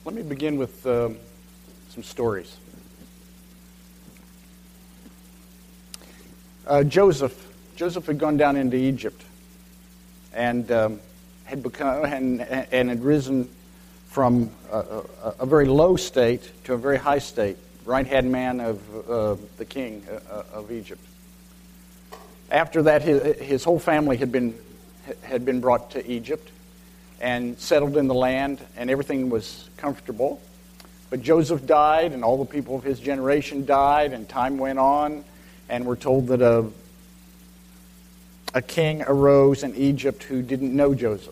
Let me begin with some stories. Joseph had gone down into Egypt and had become and had risen from a very low state to a very high state, right-hand man of the king of Egypt. After that, his whole family had been brought to Egypt and settled in the land, and everything was comfortable. But Joseph died, and all the people of his generation died, and time went on, and we're told that a king arose in Egypt who didn't know Joseph.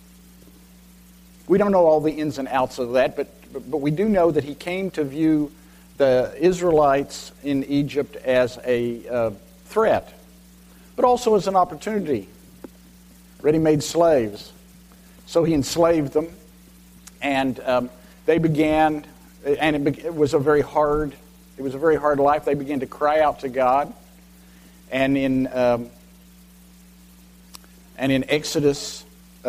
We don't know all the ins and outs of that, but we do know that he came to view the Israelites in Egypt as a threat, but also as an opportunity. Ready-made slaves. So he enslaved them, and they began, and it was a very hard life. They began to cry out to God, and in Exodus,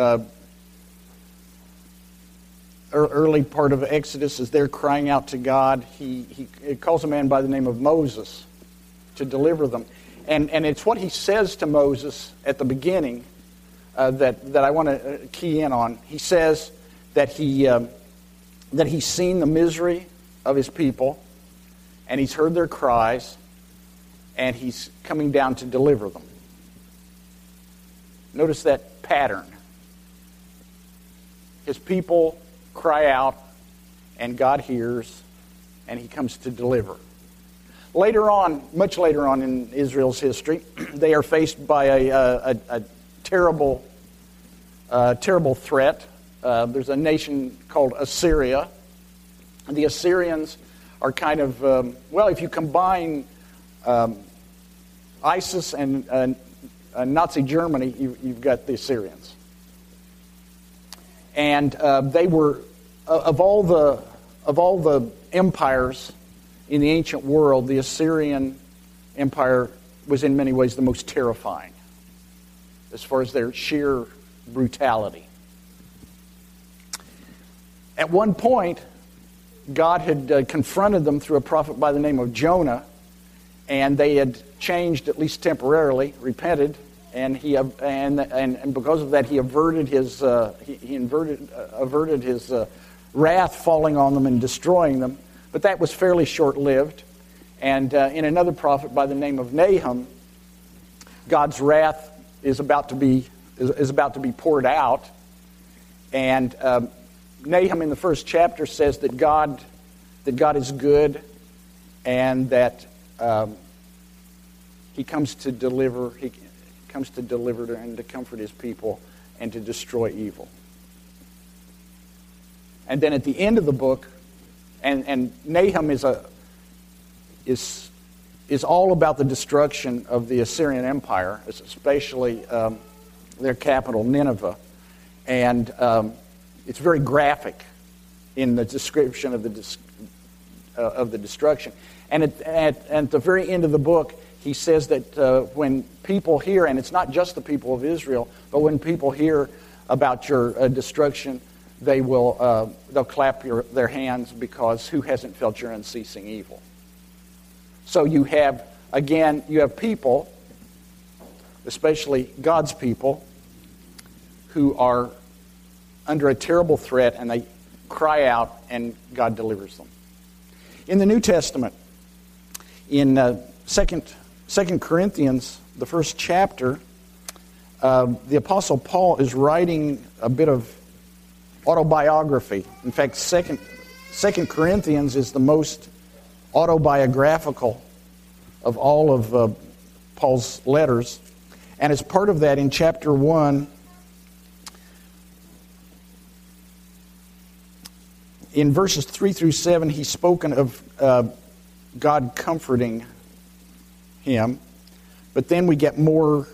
early part of Exodus, as they're crying out to God, he calls a man by the name of Moses to deliver them, and it's what he says to Moses at the beginning that I want to key in on. He says that he's seen the misery of his people, and he's heard their cries, and he's coming down to deliver them. Notice that pattern. His people cry out, and God hears, and he comes to deliver. Later on, much later on in Israel's history, they are faced by a terrible threat. There's a nation called Assyria. The Assyrians are kind of, if you combine ISIS and Nazi Germany, you've got the Assyrians. And they were, of all the empires in the ancient world, the Assyrian Empire was in many ways the most terrifying as far as their sheer brutality. At one point, God had confronted them through a prophet by the name of Jonah, and they had changed, at least temporarily, repented, and because of that, he averted his wrath falling on them and destroying them. But that was fairly short-lived. And in another prophet by the name of Nahum, God's wrath is about to be poured out. And Nahum in the first chapter says that God is good, and that he comes to deliver and to comfort his people and to destroy evil. And then at the end of the book, and Nahum is all about the destruction of the Assyrian Empire, especially their capital, Nineveh. And it's very graphic in the description of the destruction. And at the very end of the book, he says that when people hear, and it's not just the people of Israel, but when people hear about your destruction, they'll clap their hands, because who hasn't felt your unceasing evil? So you have people, especially God's people, who are under a terrible threat, and they cry out, and God delivers them. In the New Testament, in 2 Corinthians, the first chapter, the Apostle Paul is writing a bit of autobiography. In fact, 2 Corinthians is the most autobiographical of all of Paul's letters. And as part of that, in chapter 1, in verses 3 through 7, he's spoken of God comforting him. But then we get a more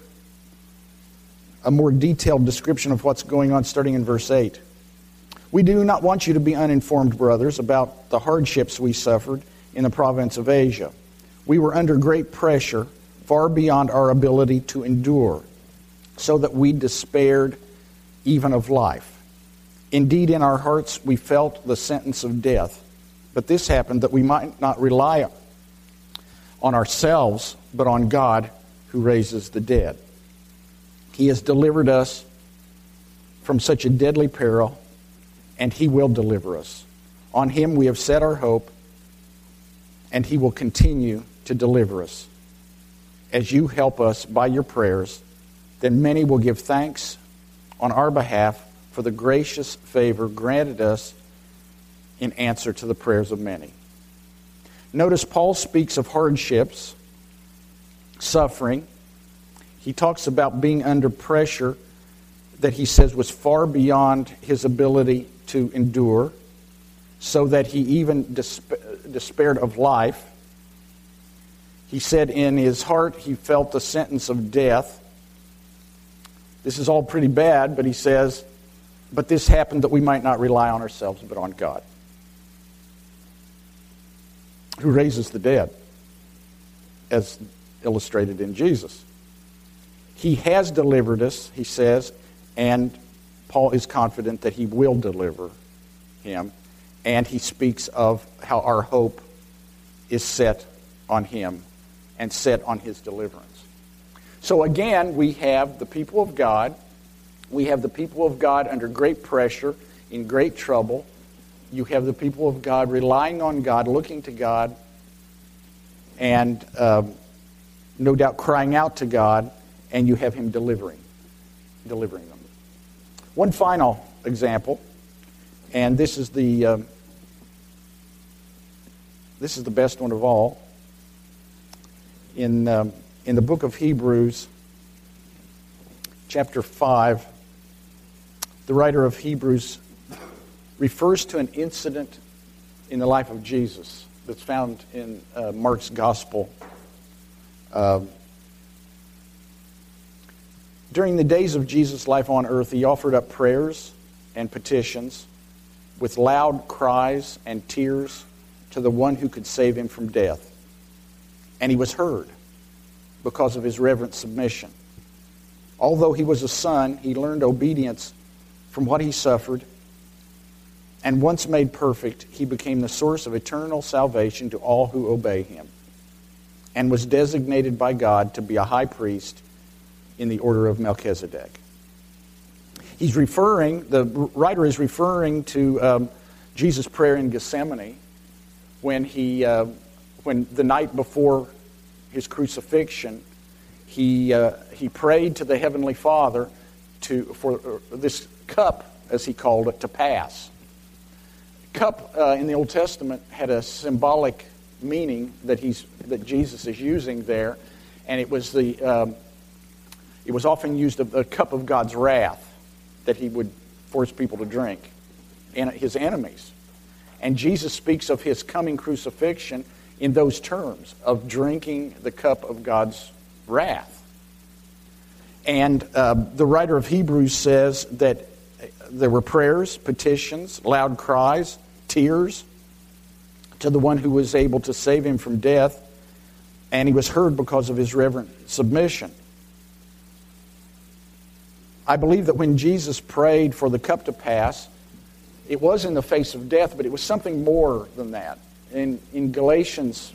detailed description of what's going on starting in verse 8. We do not want you to be uninformed, brothers, about the hardships we suffered in the province of Asia. We were under great pressure, far beyond our ability to endure, so that we despaired even of life. Indeed, in our hearts we felt the sentence of death. But this happened that we might not rely on ourselves, but on God who raises the dead. He has delivered us from such a deadly peril, and He will deliver us. On Him we have set our hope, and He will continue to deliver us. As you help us by your prayers, then many will give thanks on our behalf for the gracious favor granted us in answer to the prayers of many. Notice Paul speaks of hardships, suffering. He talks about being under pressure that he says was far beyond his ability to endure, so that he even despaired of life. He said in his heart he felt the sentence of death. This is all pretty bad, but he says, but this happened that we might not rely on ourselves, but on God, who raises the dead, as illustrated in Jesus. He has delivered us, he says, and Paul is confident that He will deliver him. And he speaks of how our hope is set on Him and set on His deliverance. So again, we have the people of God. We have the people of God under great pressure, in great trouble. You have the people of God relying on God, looking to God, and no doubt crying out to God, and you have Him delivering them. One final example, and this is the best one of all. In the book of Hebrews, chapter 5, the writer of Hebrews refers to an incident in the life of Jesus that's found in Mark's Gospel. During the days of Jesus' life on earth, He offered up prayers and petitions with loud cries and tears to the one who could save Him from death. And He was heard because of His reverent submission. Although He was a son, He learned obedience from what He suffered. And once made perfect, He became the source of eternal salvation to all who obey Him, and was designated by God to be a high priest in the order of Melchizedek. The writer is referring to Jesus' prayer in Gethsemane when the night before His crucifixion, he prayed to the Heavenly Father for this cup, as he called it, to pass. Cup in the Old Testament had a symbolic meaning that Jesus is using there, and it was often used of the cup of God's wrath that He would force people to drink, and His enemies. And Jesus speaks of His coming crucifixion in those terms of drinking the cup of God's wrath. And the writer of Hebrews says that there were prayers, petitions, loud cries, tears to the one who was able to save Him from death, and He was heard because of His reverent submission. I believe that when Jesus prayed for the cup to pass, it was in the face of death, but it was something more than that. In Galatians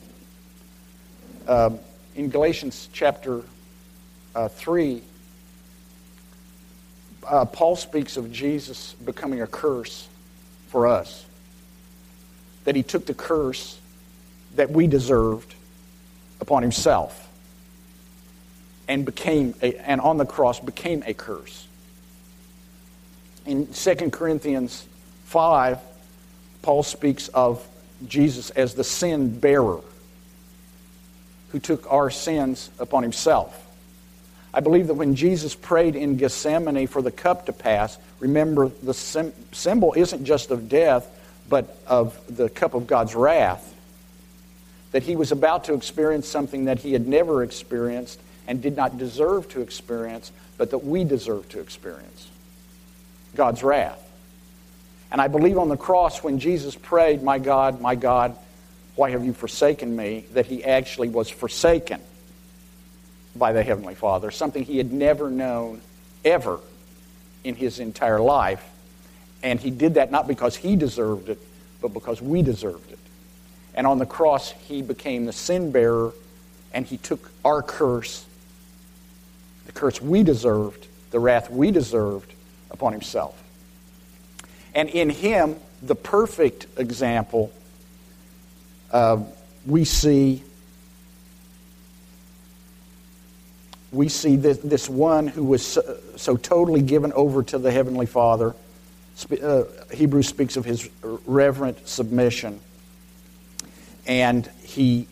chapter 3, Paul speaks of Jesus becoming a curse for us. That He took the curse that we deserved upon Himself, and on the cross became a curse. In 2 Corinthians 5, Paul speaks of Jesus as the sin bearer who took our sins upon Himself. I believe that when Jesus prayed in Gethsemane for the cup to pass, remember the symbol isn't just of death, but of the cup of God's wrath. That He was about to experience something that He had never experienced and did not deserve to experience, but that we deserve to experience. God's wrath. And I believe on the cross when Jesus prayed, my God, why have you forsaken me?" that He actually was forsaken by the Heavenly Father, something He had never known ever in His entire life. And he did that not because he deserved it, but because we deserved it. And on the cross, he became the sin bearer, and he took our curse, the curse we deserved, the wrath we deserved, upon himself. And in him, the perfect example, we see this one who was so totally given over to the Heavenly Father. Hebrews speaks of his reverent submission, and he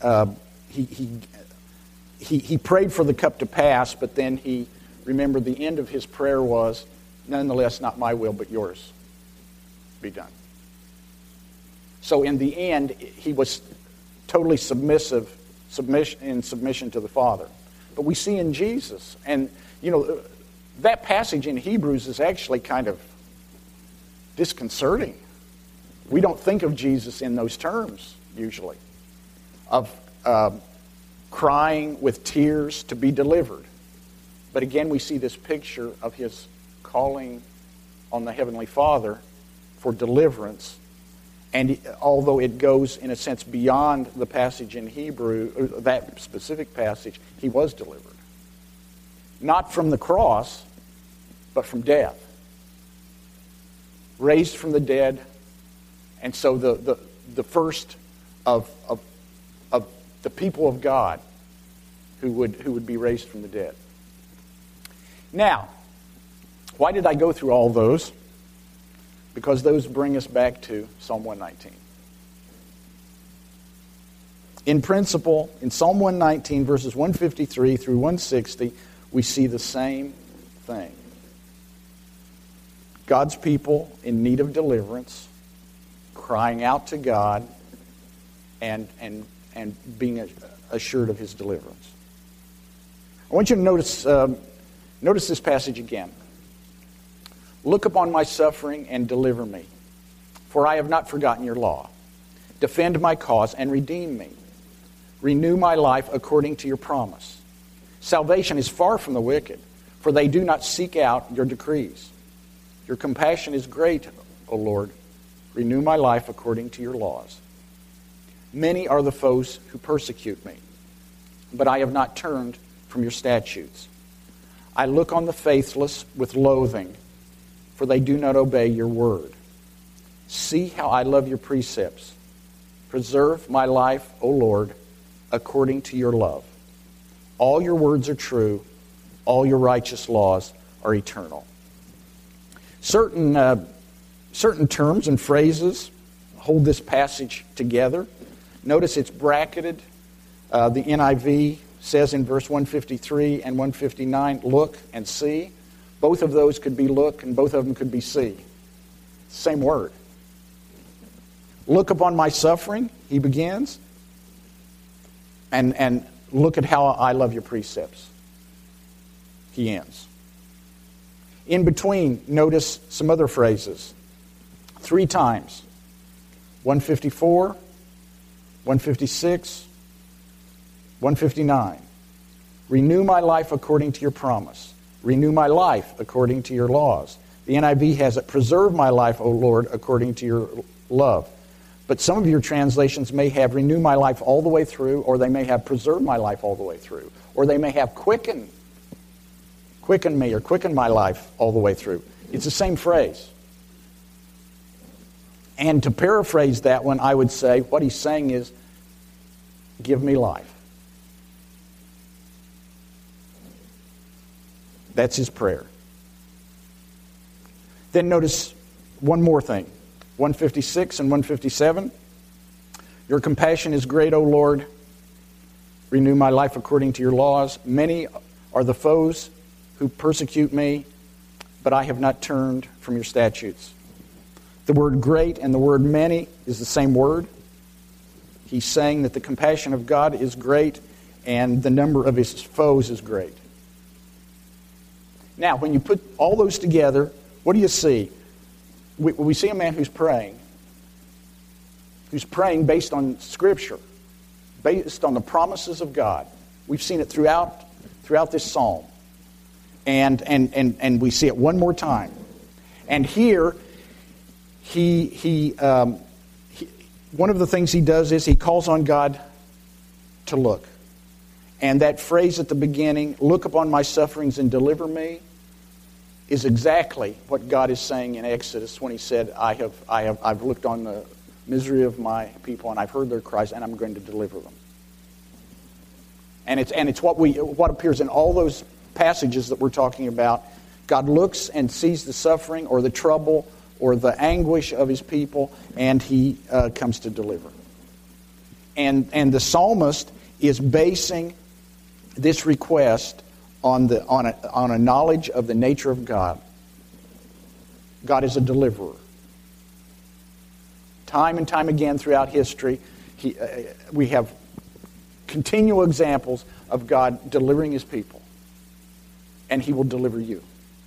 prayed for the cup to pass, but then he remembered the end of his prayer was, nonetheless, not my will, but yours be done. So in the end, he was totally submission to the Father. But we see in Jesus, and that passage in Hebrews is actually kind of disconcerting. We don't think of Jesus in those terms, usually, of crying with tears to be delivered. But again, we see this picture of his calling on the Heavenly Father for deliverance. And although it goes, in a sense, beyond the passage in Hebrew, or that specific passage, he was delivered. Not from the cross, but from death. Raised from the dead. And so the first of the people of God who would be raised from the dead. Now, why did I go through all those? Because those bring us back to Psalm 119. In principle, in Psalm 119, verses 153 through 160, we see the same thing. God's people in need of deliverance, crying out to God, and being assured of his deliverance. I want you to notice this passage again. Look upon my suffering and deliver me, for I have not forgotten your law. Defend my cause and redeem me. Renew my life according to your promise. Salvation is far from the wicked, for they do not seek out your decrees. Your compassion is great, O Lord. Renew my life according to your laws. Many are the foes who persecute me, but I have not turned from your statutes. I look on the faithless with loathing, for they do not obey your word. See how I love your precepts. Preserve my life, O Lord, according to your love. All your words are true. All your righteous laws are eternal. Certain terms and phrases hold this passage together. Notice it's bracketed. The NIV says in verse 153 and 159, look and see. Both of those could be look, and both of them could be see. Same word. Look upon my suffering, he begins, and look at how I love your precepts, he ends. In between, notice some other phrases. 3 times. 154, 156, 159. Renew my life according to your promise. Renew my life according to your laws. The NIV has it, preserve my life, O Lord, according to your love. But some of your translations may have renew my life all the way through, or they may have preserve my life all the way through. Or they may have quicken me, or quicken my life all the way through. It's the same phrase. And to paraphrase that one, I would say, what he's saying is, give me life. That's his prayer. Then notice one more thing. 156 and 157. Your compassion is great, O Lord. Renew my life according to your laws. Many are the foes who persecute me, but I have not turned from your statutes. The word great and the word many is the same word. He's saying that the compassion of God is great and the number of his foes is great. Now, when you put all those together, what do you see? We see a man who's praying based on Scripture, based on the promises of God. We've seen it throughout this psalm. And we see it one more time. And here, one of the things he does is he calls on God to look. And that phrase at the beginning, "Look upon my sufferings and deliver me," is exactly what God is saying in Exodus when he said, I've looked on the misery of my people and I've heard their cries and I'm going to deliver them. And it's what appears in all those passages that we're talking about. God looks and sees the suffering or the trouble or the anguish of his people, and he comes to deliver. And the psalmist is basing this request on a knowledge of the nature of God. God is a deliverer. Time and time again throughout history, we have continual examples of God delivering his people. And he will deliver you.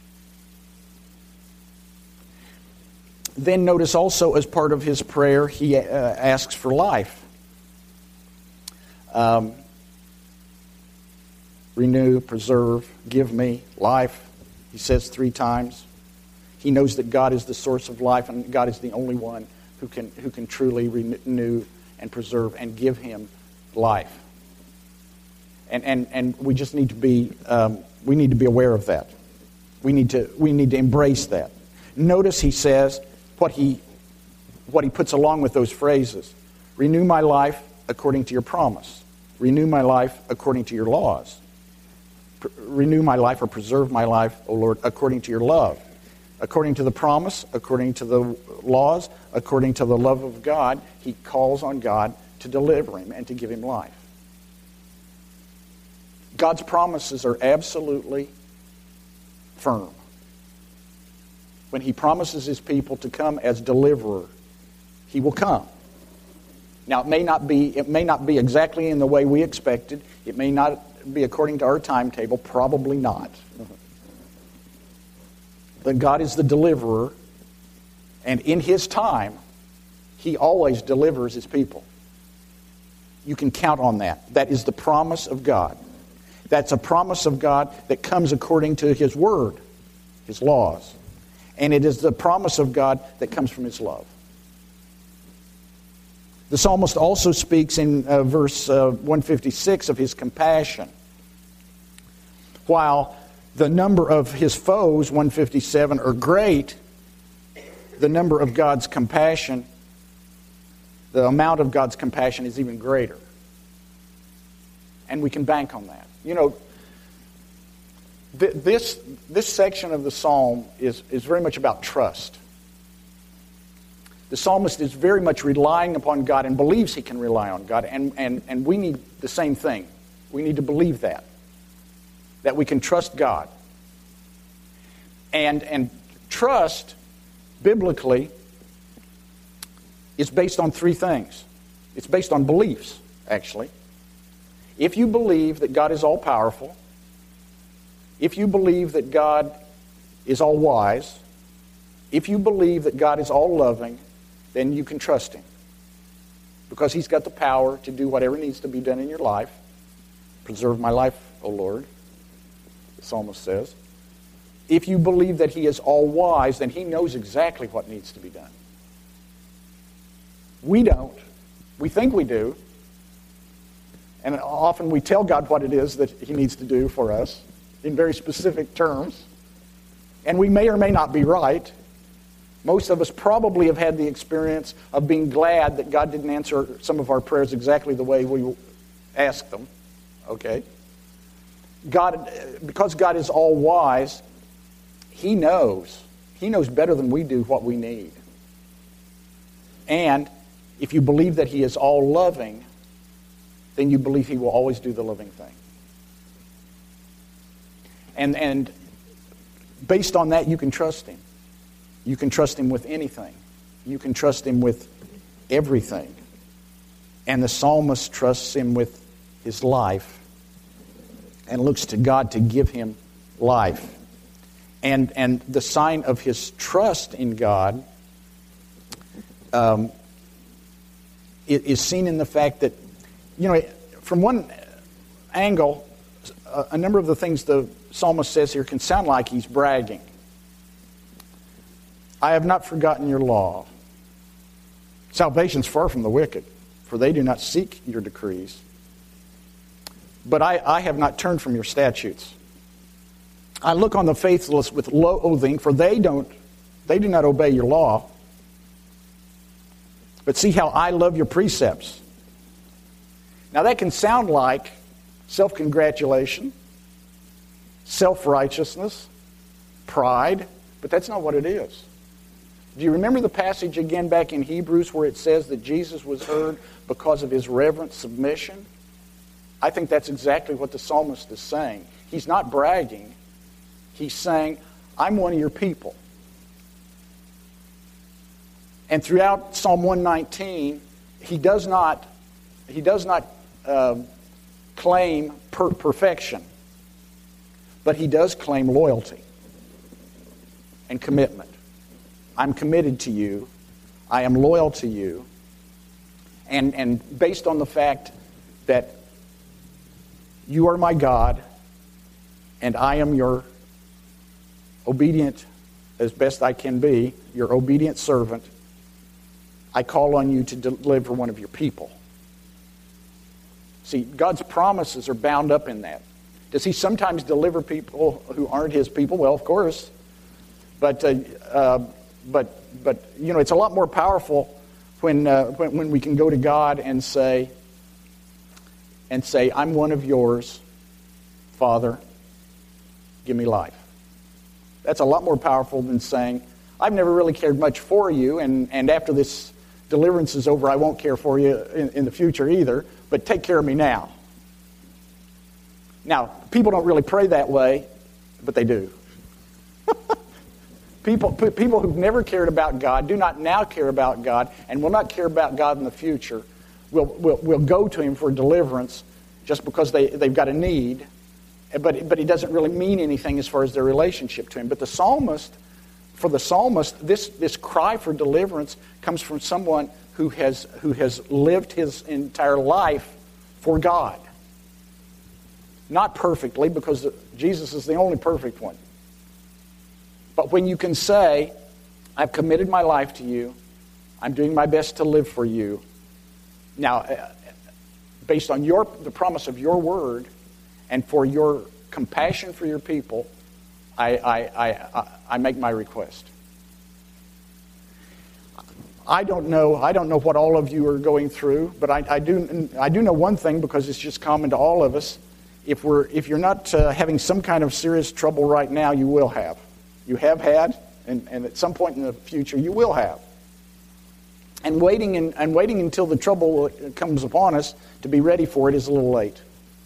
Then notice also as part of his prayer, he asks for life. Renew, preserve, give me life, he says 3 times. He knows that God is the source of life, and God is the only one who can truly renew and preserve and give him life. And we just need to be aware of that. We need to embrace that. Notice he says what he puts along with those phrases. Renew my life according to your promise. Renew my life according to your laws. Renew my life or preserve my life, O Lord, according to your love. According to the promise, according to the laws, according to the love of God, he calls on God to deliver him and to give him life. God's promises are absolutely firm. When he promises his people to come as deliverer, he will come. Now, it may not be exactly in the way we expected. It may not be according to our timetable. Probably not. But God is the deliverer, and in his time, he always delivers his people. You can count on that. That is the promise of God. That's a promise of God that comes according to his word, his laws. And it is the promise of God that comes from his love. The psalmist also speaks in verse 156 of his compassion. While the number of his foes, 157, are great, the number of God's compassion, the amount of God's compassion is even greater. And we can bank on that. You know, this section of the psalm is very much about trust. The psalmist is very much relying upon God and believes he can rely on God. And we need the same thing. We need to believe that we can trust God. And trust, biblically, is based on 3 things. It's based on beliefs, actually. If you believe that God is all-powerful, if you believe that God is all-wise, if you believe that God is all-loving, then you can trust him. Because he's got the power to do whatever needs to be done in your life. Preserve my life, O Lord, the psalmist says. If you believe that he is all-wise, then he knows exactly what needs to be done. We don't. We think we do. And often we tell God what it is that he needs to do for us in very specific terms. And we may or may not be right. Most of us probably have had the experience of being glad that God didn't answer some of our prayers exactly the way we asked them. Okay? Because God is all-wise, he knows. He knows better than we do what we need. And if you believe that he is all-loving, then you believe he will always do the loving thing. And based on that, you can trust him. You can trust him with anything. You can trust him with everything. And the psalmist trusts him with his life and looks to God to give him life. And the sign of his trust in God is seen in the fact that, you know, from one angle, a number of the things the psalmist says here can sound like he's bragging. I have not forgotten your law. Salvation's far from the wicked, for they do not seek your decrees. But I have not turned from your statutes. I look on the faithless with loathing, for they do not obey your law. But see how I love your precepts. Now that can sound like self-congratulation, self-righteousness, pride, but that's not what it is. Do you remember the passage again back in Hebrews where it says that Jesus was heard because of his reverent submission? I think that's exactly what the psalmist is saying. He's not bragging. He's saying, I'm one of your people. And throughout Psalm 119, he does not claim perfection, but he does claim loyalty and commitment. I'm committed to you. I am loyal to you. And based on the fact that you are my God and I am your obedient, as best I can be, your obedient servant, I call on you to deliver one of your people. See, God's promises are bound up in that. Does he sometimes deliver people who aren't his people? Well, of course. But you know, it's a lot more powerful when we can go to God and say, I'm one of yours, Father, give me life. That's a lot more powerful than saying, I've never really cared much for you, and after this deliverance is over, I won't care for you in the future either, but take care of me now. Now, people don't really pray that way, but they do. People who've never cared about God, do not now care about God, and will not care about God in the future, will go to him for deliverance just because they've got a need, but it doesn't really mean anything as far as their relationship to him. But for the psalmist, this cry for deliverance comes from someone who has lived his entire life for God. Not perfectly, because Jesus is the only perfect one. But when you can say, I've committed my life to you, I'm doing my best to live for you. Now, based on the promise of your word and for your compassion for your people, I make my request. I don't know what all of you are going through, but I do know one thing, because it's just common to all of us. If you're not having some kind of serious trouble right now, you will have. You have had, and at some point in the future, you will have. And waiting until the trouble comes upon us to be ready for it is a little late.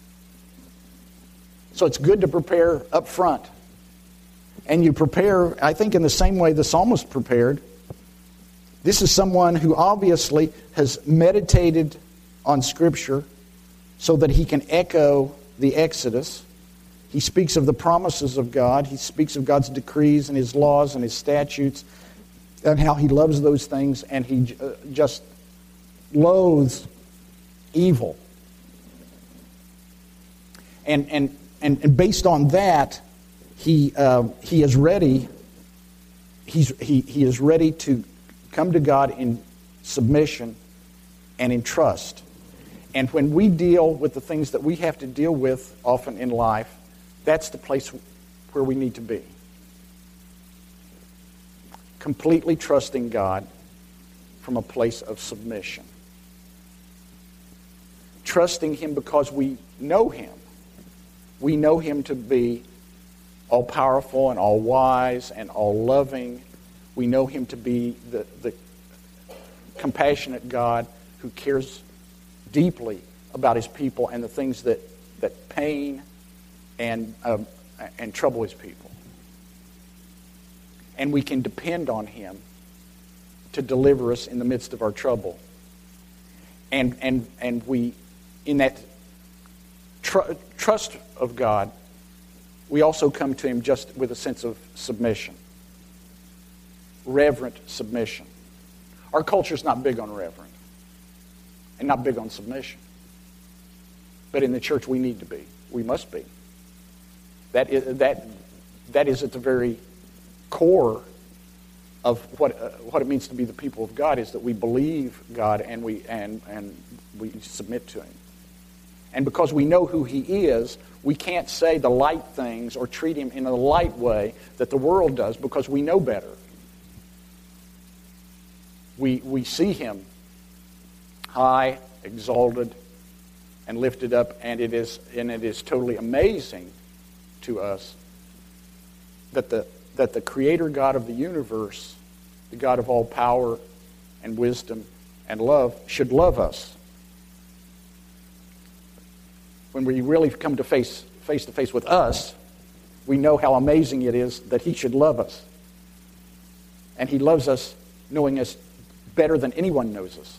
So it's good to prepare up front. And you prepare, I think, in the same way the psalmist prepared. This is someone who obviously has meditated on Scripture so that he can echo the Exodus. He speaks of the promises of God. He speaks of God's decrees and his laws and his statutes and how he loves those things, and he just loathes evil. And based on that, he is ready. He is ready to come to God in submission and in trust. And when we deal with the things that we have to deal with often in life, that's the place where we need to be. Completely trusting God from a place of submission. Trusting him because we know him. We know him to be all-powerful and all-wise and all-loving. We know him to be the compassionate God who cares deeply about his people and the things that pain and trouble his people. And we can depend on him to deliver us in the midst of our trouble. And we, in that trust of God, we also come to him just with a sense of submission. Reverent submission. Our culture's not big on reverent and not big on submission. But in the church we need to be. We must be. That is at the very core of what it means to be the people of God is that we believe God and we submit to Him. And because we know who He is, we can't say the light things or treat Him in a light way that the world does because we know better. We see Him high, exalted, and lifted up, and it is totally amazing to us that the Creator God of the universe, the God of all power and wisdom and love, should love us. When we really come to face to face with us, we know how amazing it is that He should love us. And He loves us knowing us better than anyone knows us.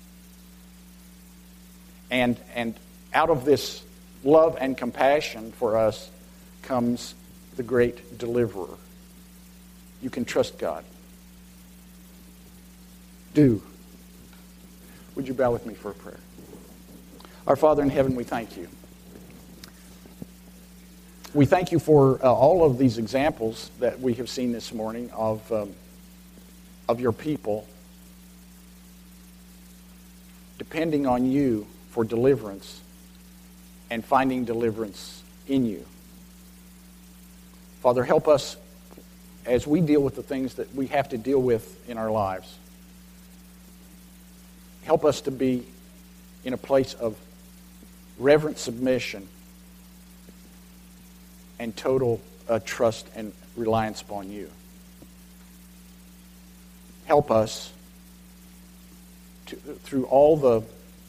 And out of this love and compassion for us comes the great deliverer. You can trust God. Do. Would you bow with me for a prayer? Our Father in heaven, we thank You. We thank You for all of these examples that we have seen this morning of Your people depending on You for deliverance and finding deliverance in You. Father, help us as we deal with the things that we have to deal with in our lives. Help us to be in a place of reverent submission and total trust and reliance upon You. Help us through all the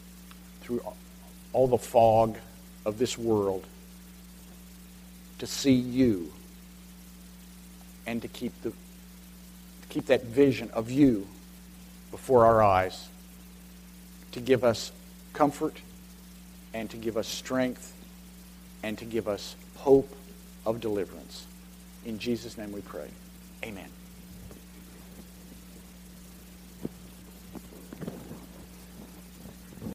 fog of this world to see You and to keep that vision of You before our eyes, to give us comfort and to give us strength and to give us hope of deliverance. In Jesus' name we pray. Amen.